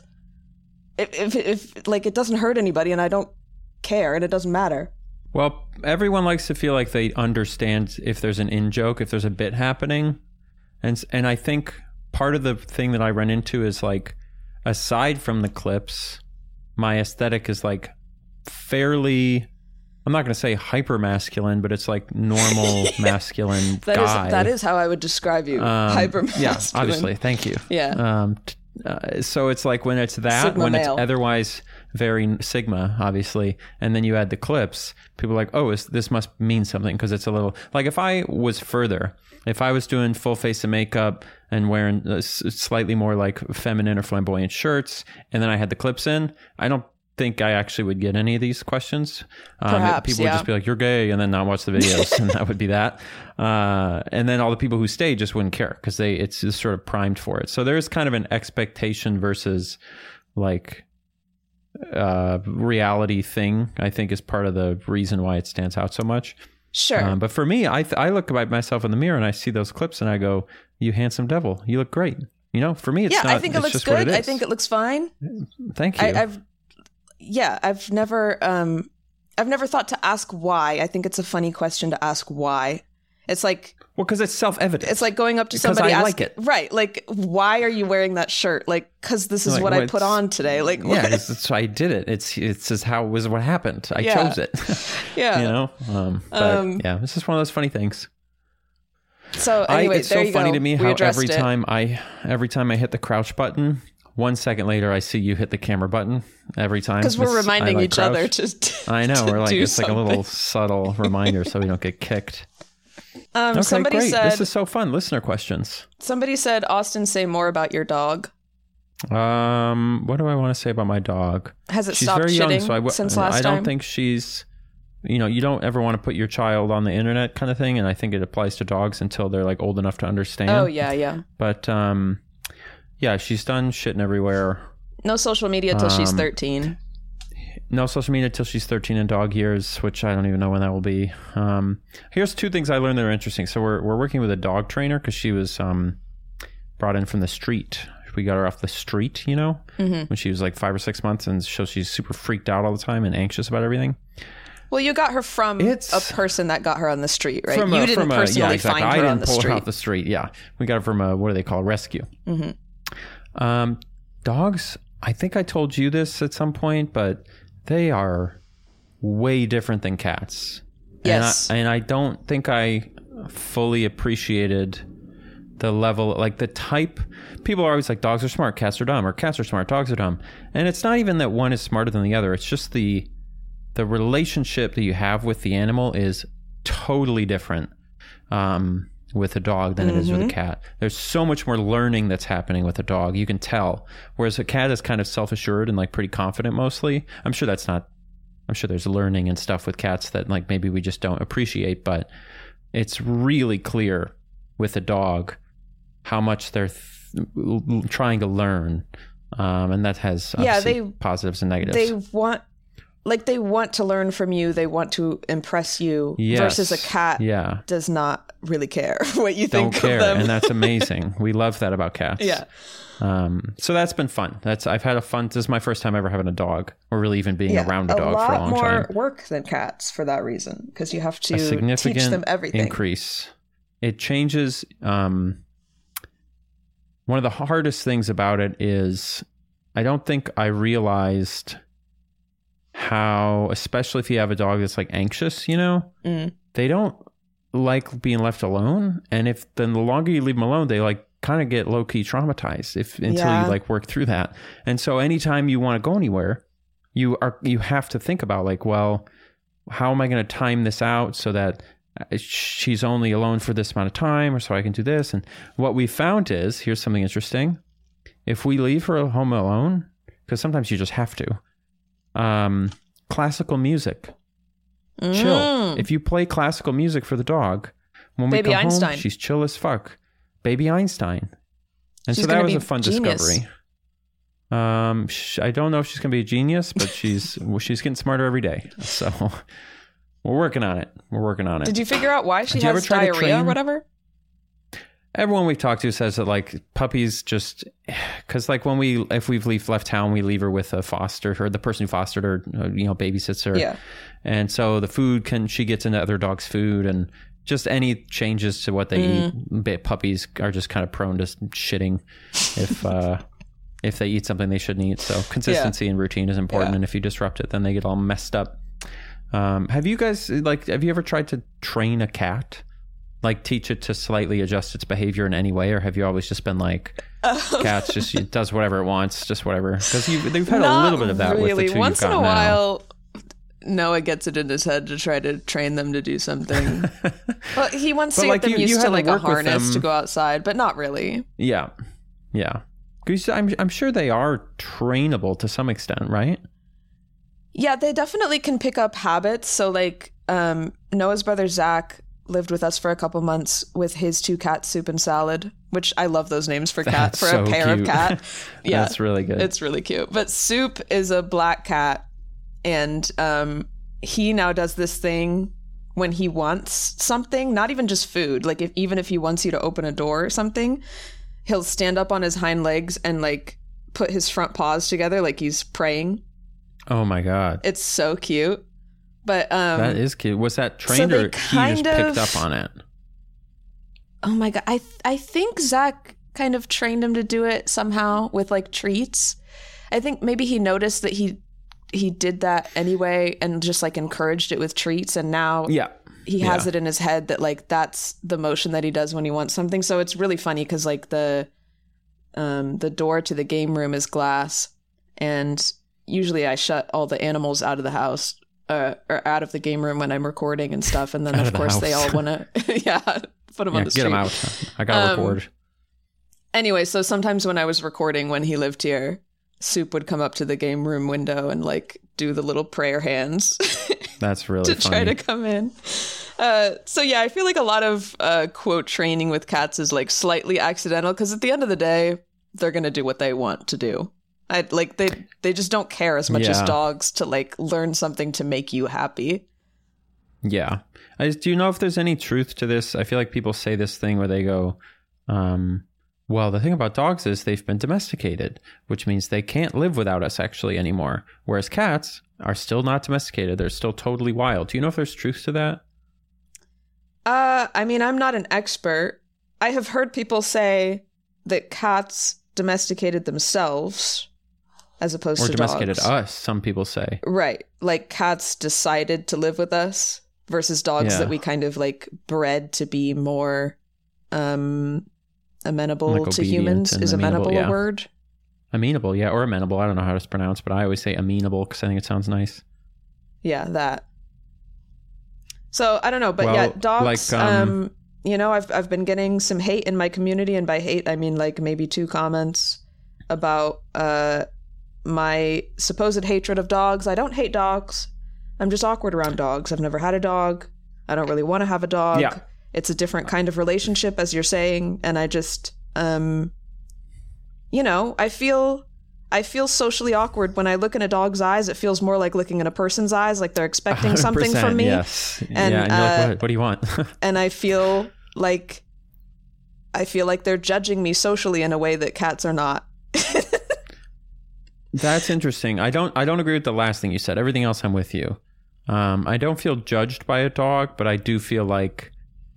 If like, it doesn't hurt anybody and I don't care and it doesn't matter. Well, everyone likes to feel like they understand if there's an in-joke, if there's a bit happening. And I think part of the thing that I run into is, like, aside from the clips, my aesthetic is, like, fairly, I'm not going to say hyper masculine, but it's like normal masculine guy. That is how I would describe you. Hyper masculine. Yeah, obviously. Thank you. Yeah. So it's like when it's that, Sigma when male. it's otherwise very Sigma, obviously, and then you add the clips, people are like, oh, this must mean something because it's a little, like, if I was further, if I was doing full face of makeup and wearing slightly more like feminine or flamboyant shirts, and then I had the clips in, I don't think I actually would get any of these questions. Perhaps, people would just be like, you're gay, and then not watch the videos, and that would be that. And then all the people who stay just wouldn't care because it's just sort of primed for it. So there's kind of an expectation versus, like, reality thing, I think, is part of the reason why it stands out so much. Sure. But for me, I look at myself in the mirror and I see those clips and I go, you handsome devil, you look great. You know, for me, it's not. I think it looks good. I think it looks fine. Thank you. I've never thought to ask why. I think it's a funny question to ask why. It's like, well, because it's self-evident. It's like going up to because somebody, I like it. Right? Like, why are you wearing that shirt? Like, because this is what I put on today. Like, yeah, that's why I did it. It's just how it was what happened. I chose it. Yeah, you know. But yeah, it's just one of those funny things. So anyway, it's so funny to me how every it. time I hit the crouch button, 1 second later I see you hit the camera button every time because we're reminding each other to. I know, we're like, it's something. like a little subtle reminder so we don't get kicked. Okay, somebody great. said, this is so fun. Listener questions. Somebody said, Austin, say more about your dog. What do I want to say about my dog? Has it she's stopped very shitting young, so since last I time? don't think she's, you don't ever want to put your child on the internet kind of thing. And I think it applies to dogs until they're like old enough to understand. Oh, yeah. But yeah, she's done shitting everywhere. No social media till she's 13. No social media till she's 13 in dog years, which I don't even know when that will be. Here's 2 things I learned that are interesting. So we're working with a dog trainer because she was brought in from the street. We got her off the street, when she was like 5 or 6 months, and so she's super freaked out all the time and anxious about everything. Well, you got her from a person that got her on the street, right? You didn't personally find her I didn't on the pull street. her off the street. Yeah, we got her from a, what do they call, rescue. Mm-hmm. Dogs, I think I told you this at some point, but they are way different than cats. Yes. And I don't think I fully appreciated the level, like the type. People are always like, dogs are smart, cats are dumb, or cats are smart, dogs are dumb. And it's not even that one is smarter than the other. It's just the relationship that you have with the animal is totally different with a dog than it is with a cat. There's so much more learning that's happening with a dog. You can tell. Whereas a cat is kind of self-assured and like pretty confident mostly. I'm sure there's learning and stuff with cats that like maybe we just don't appreciate, but it's really clear with a dog how much they're trying to learn. And that has obviously positives and negatives. They want like they want to learn from you, they want to impress you, Yes. versus a cat does not really care what you think of them. And that's amazing. We love that about cats. Yeah. So that's been fun. I've had a fun. This is my first time ever having a dog, or really even being around a dog for a long time. A lot more work than cats for that reason, because you have to a significant teach them everything. Increase. It changes. One of the hardest things about it is I don't think I realized how, especially if you have a dog that's like anxious, they don't like being left alone. And the longer you leave them alone, they like kind of get low key traumatized until you like work through that. And so anytime you want to go anywhere, you have to think about like, well, how am I going to time this out so that she's only alone for this amount of time, or so I can do this. And what we found is, here's something interesting. If we leave her home alone, because sometimes you just have to, classical music, chill. If you play classical music for the dog, when Baby we come Einstein. home, she's chill as fuck. Baby Einstein. And She's so that gonna was be a fun genius. discovery. I don't know if she's going to be a genius, but she's getting smarter every day. So we're working on it. Did you figure out why she Did you ever has try to diarrhea or train- whatever? Everyone we've talked to says that like puppies just, because like if we've left town, we leave her with a foster, or the person who fostered her, babysits her. Yeah. And so the food she gets into other dogs' food, and just any changes to what they eat. Puppies are just kind of prone to shitting if they eat something they shouldn't eat. So consistency and routine is important. And if you disrupt it, then they get all messed up. Have you ever tried to train a cat? Like teach it to slightly adjust its behavior in any way, or have you always just been like, cats just it does whatever it wants, just whatever? Because they've had a little bit of that really. with the two Once you've in got a now. while, Noah gets it in his head to try to train them to do something. Well, he wants to get them used to like a harness to go outside, but not really. Yeah. Because I'm sure they are trainable to some extent, right? Yeah, they definitely can pick up habits. So like Noah's brother Zach lived with us for a couple months with his two cats, Soup and Salad, which I love those names for cat, for so a pair cute. of cat. Yeah, that's really good. It's really cute. But Soup is a black cat, and he now does this thing when he wants something, not even just food. Like even if he wants you to open a door or something, he'll stand up on his hind legs and like put his front paws together like he's praying. Oh my God. It's so cute. But that is cute. Was that trained, or he just picked up on it? Oh my God. I think Zach kind of trained him to do it somehow with like treats. I think maybe he noticed that he did that anyway and just like encouraged it with treats, and now he has it in his head that like that's the motion that he does when he wants something. So it's really funny because like the door to the game room is glass, and usually I shut all the animals out of the house or out of the game room when I'm recording and stuff, and then of course they all want to put them on the street. Get them out. I gotta record. Anyway, so sometimes when I was recording when he lived here, Soup would come up to the game room window and like do the little prayer hands. That's really to funny. Try to come in. So yeah, I feel like a lot of quote training with cats is like slightly accidental, because at the end of the day, they're gonna do what they want to do. They just don't care as much as dogs to like learn something to make you happy. Yeah. Do you know if there's any truth to this? I feel like people say this thing where they go, well, the thing about dogs is they've been domesticated, which means they can't live without us actually anymore. Whereas cats are still not domesticated. They're still totally wild. Do you know if there's truth to that? I mean, I'm not an expert. I have heard people say that cats domesticated themselves as opposed to dogs. Or domesticated us, some people say. Right. Like cats decided to live with us versus dogs that we kind of like bred to be more amenable like to humans. Is amenable a word? Amenable, yeah, or amenable. I don't know how to pronounce, but I always say amenable because I think it sounds nice. Yeah, that. So I don't know, but dogs. Like, you know, I've been getting some hate in my community, and by hate I mean like maybe 2 comments about my supposed hatred of dogs. I don't hate dogs. I'm just awkward around dogs. I've never had a dog. I don't really want to have a dog. Yeah. It's a different kind of relationship, as you're saying, and I just you know, I feel I feel socially awkward when I look in a dog's eyes. It feels more like looking in a person's eyes, like they're expecting something from me. Yes. And, yeah, and you're like, what do you want? And I feel like they're judging me socially in a way that cats are not. That's interesting. I don't agree with the last thing you said. Everything else, I'm with you. I don't feel judged by a dog, but I do feel like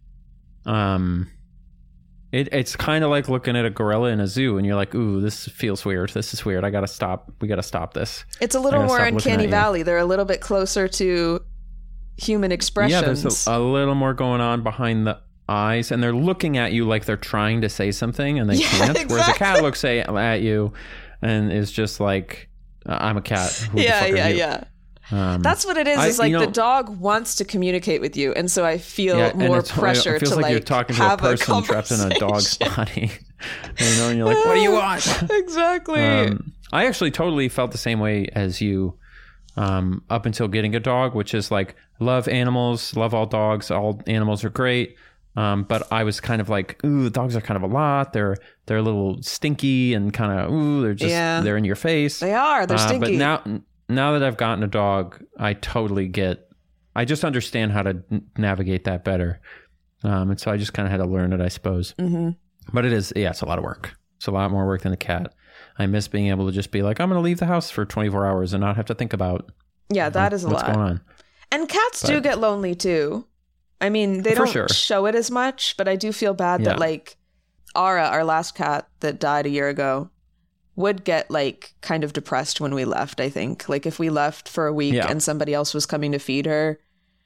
it's kind of like looking at a gorilla in a zoo and you're like, ooh, this feels weird. This is weird. I gotta stop. We gotta stop this. It's a little more uncanny valley. They're a little bit closer to human expressions. Yeah, there's a little more going on behind the eyes, and they're looking at you like they're trying to say something and they can't. Exactly. Whereas a cat looks at you and is just like, I'm a cat. Who the fuck are you? That's what it is. It's like the dog wants to communicate with you, and so I feel more pressure to like you're talking to a person trapped in a dog's body. And you're like, what do you want? Exactly. I actually totally felt the same way as you up until getting a dog, which is like, love animals, love all dogs. All animals are great. But I was kind of like, ooh, dogs are kind of a lot. They're a little stinky and kind of, ooh, they're just, they're in your face. They are. They're stinky. But now that I've gotten a dog, I just understand how to navigate that better. And so I just kind of had to learn it, I suppose. Mm-hmm. But it's a lot of work. It's a lot more work than a cat. I miss being able to just be like, I'm going to leave the house for 24 hours and not have to think about that is a lot. What's going on. And cats do get lonely too. I mean, they don't show it as much, but I do feel bad that like Ara, our last cat that died a year ago, would get like kind of depressed when we left. I think like if we left for a week and somebody else was coming to feed her,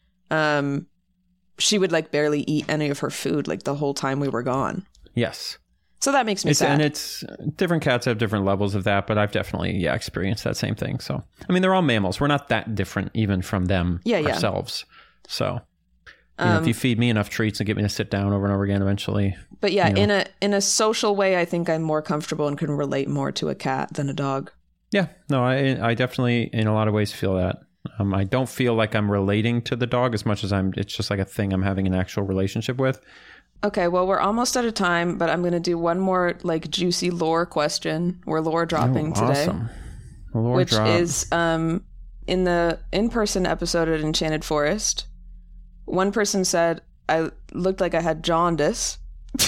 she would like barely eat any of her food like the whole time we were gone. Yes. So that makes me sad. And it's different cats have different levels of that, but I've definitely experienced that same thing. So I mean, they're all mammals. We're not that different even from them ourselves. So if you feed me enough treats and get me to sit down over and over again eventually. But in a social way, I think I'm more comfortable and can relate more to a cat than a dog. Yeah, no, I definitely in a lot of ways feel that. I don't feel like I'm relating to the dog as much as it's just like a thing I'm having an actual relationship with. Okay, well, we're almost out of time, but I'm going to do one more like juicy lore question. We're lore dropping today. Lore which drop. Is in the in-person episode at Enchanted Forest. One person said I looked like I had jaundice.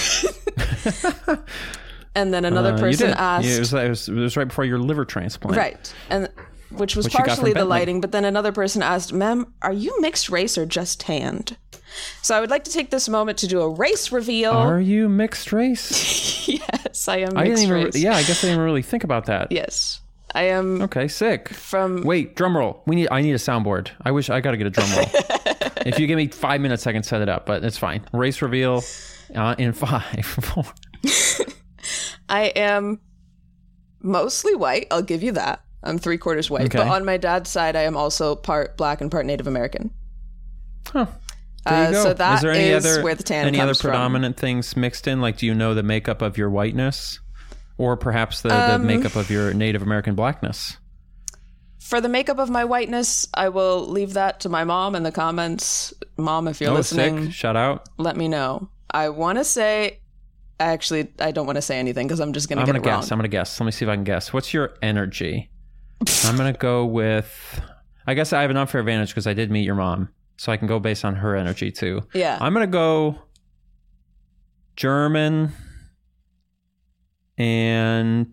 And then another person asked... Yeah, it was right before your liver transplant. Right. And which was partially the lighting. But then another person asked, ma'am, are you mixed race or just tanned? So I would like to take this moment to do a race reveal. Are you mixed race? Yes, I am mixed race. I guess I didn't really think about that. Yes. I am... Okay, sick. Wait, drum roll. I need a soundboard. I got to get a drum roll. If you give me 5 minutes, I can set it up, but it's fine. Race reveal in 5, 4. I am mostly white. I'll give you that. I'm 3/4 white. Okay. But on my dad's side, I am also part Black and part Native American. Huh. There you go. So that is where the tan comes from. Any other predominant things mixed in? Like, do you know the makeup of your whiteness? Or perhaps the makeup of your Native American blackness? For the makeup of my whiteness, I will leave that to my mom in the comments. Mom, if you're listening, sick. Shout out. Let me know. I want to say... Actually, I don't want to say anything because I'm just going to get it wrong. I'm going to guess. Let me see if I can guess. What's your energy? I'm going to go with... I guess I have an unfair advantage because I did meet your mom. So I can go based on her energy too. Yeah. I'm going to go German and...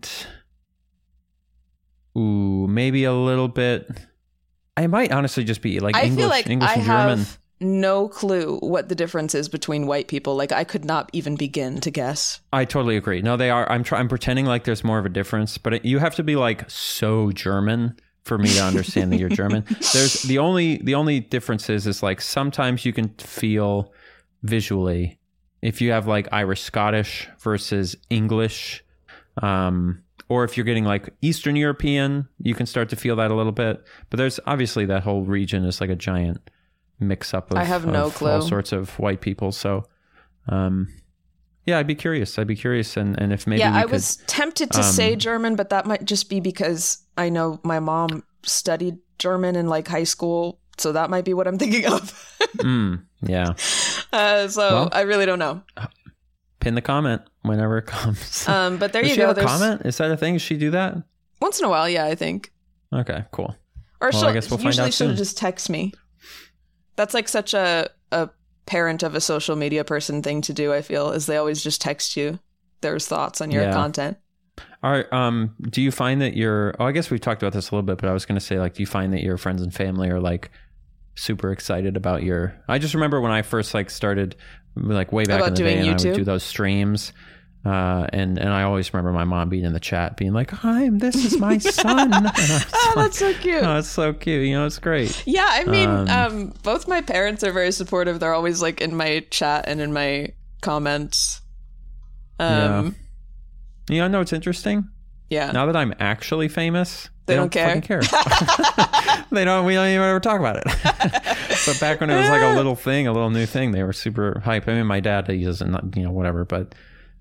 Ooh, maybe a little bit... I might honestly just be like English and German. No clue what the difference is between white people. Like, I could not even begin to guess. I totally agree. No, they are. I'm pretending like there's more of a difference, but you have to be like so German for me to understand that you're German. There's the only difference is like sometimes you can feel visually if you have like Irish Scottish versus English, or if you're getting like Eastern European, you can start to feel that a little bit. But there's obviously that whole region is like a giant mix up of, I have no clue. All sorts of white people. So, I'd be curious. And if maybe I was tempted to say German, but that might just be because I know my mom studied German in like high school. So that might be what I'm thinking of. Yeah. I really don't know. Pin the comment whenever it comes. But there Does you she go. Have a comment? Is that a thing? Does she do that? Once in a while, yeah, I think. Okay, cool. Or Well, I guess we'll find usually out she'll soon. just text me. That's like such a parent of a social media person thing to do, I feel, is they always just text you their thoughts on your content. Do you find that I guess we've talked about this a little bit, but I was going to say, like, do you find that your friends and family are like super excited about I just remember when I first like started like way back in the day and I would do those streams. And I always remember my mom being in the chat being like, "Hi, this is my son." That's so cute. Oh, it's so cute. It's great. Yeah, I mean, both my parents are very supportive. They're always like in my chat and in my comments. Yeah. No, it's interesting. Yeah. Now that I'm actually famous, they don't care. Fucking care. We don't even ever talk about it. But back when it was like a little thing, a little new thing, they were super hype. I mean, my dad, he doesn't, whatever, but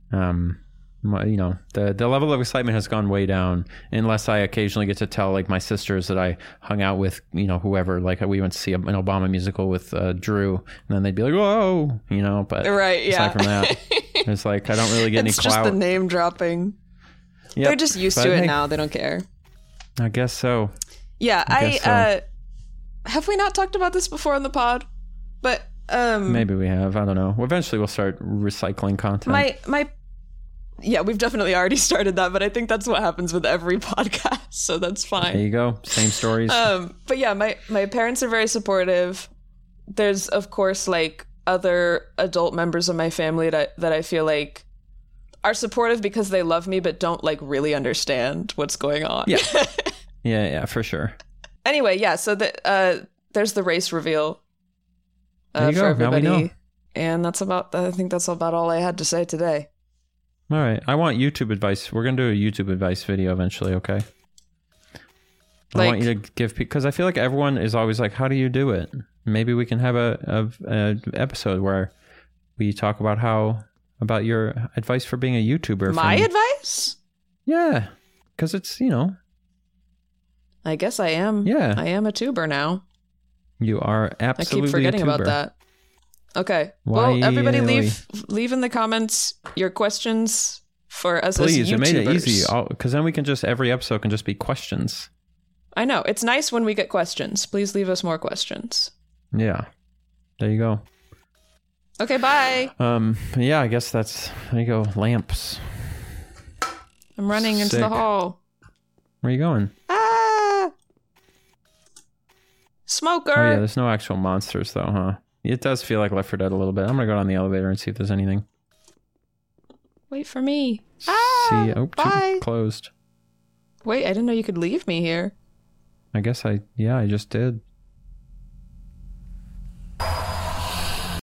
the level of excitement has gone way down, unless I occasionally get to tell like my sisters that I hung out with, whoever, like we went to see an Obama musical with Drew, and then they'd be like, "Whoa," but right, yeah. Aside from that, it's like I don't really get any clout. It's just the name dropping. Yep. They're just used to it now. They don't care. I guess so. Yeah, have we not talked about this before on the pod? But maybe we have. I don't know. Eventually, we'll start recycling content. Yeah, we've definitely already started that, but I think that's what happens with every podcast, so that's fine. There you go. Same stories. But yeah, my parents are very supportive. There's, of course, like other adult members of my family that I feel like are supportive because they love me, but don't like really understand what's going on. Yeah, yeah, for sure. Anyway, yeah. So there's the race reveal for everybody, now we know. And I think that's about all I had to say today. All right. I want YouTube advice. We're going to do a YouTube advice video eventually, okay? I want you to give, because I feel like everyone is always like, how do you do it? Maybe we can have a episode where we talk about your advice for being a YouTuber. My advice? Yeah. Because it's, I guess I am. Yeah. I am a tuber now. You are absolutely I keep forgetting a tuber. about that. Okay. Well, everybody leave in the comments your questions for us as YouTubers. Please, it made it easy. Because then we can every episode can just be questions. I know. It's nice when we get questions. Please leave us more questions. Yeah. There you go. Okay, bye. Yeah, I guess there you go. Lamps. I'm running into the hall. Where are you going? Ah! Smoker! Oh, yeah, there's no actual monsters, though, huh? It does feel like Left 4 Dead a little bit. I'm going to go down the elevator and see if there's anything. Wait for me. See, bye. Closed. Wait, I didn't know you could leave me here. I guess I just did.